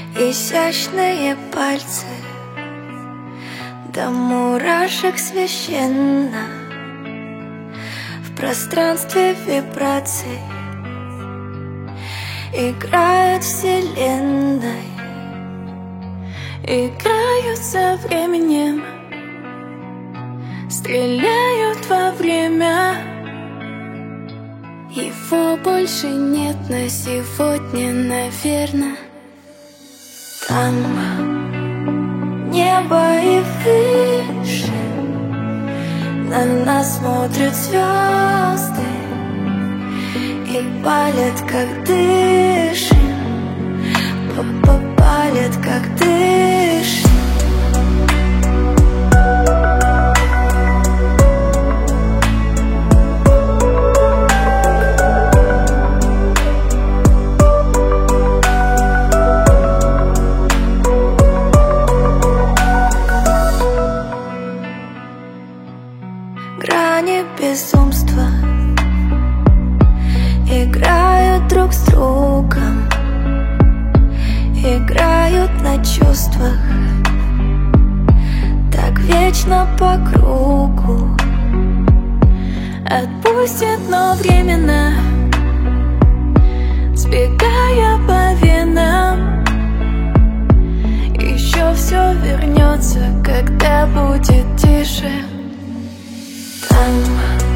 изящные пальцы, до мурашек священно. В пространстве вибраций играют вселенной, играют со временем, стреляют во время. Его больше нет на сегодня, наверно. Там небо и выше, на нас смотрят звезды и палят, как дышим, палят, как дышим. Грани безумства играют друг с другом, играют на чувствах, так вечно по кругу. Отпустит, но временно, сбегая по венам. Еще все вернется, когда будет тише. Там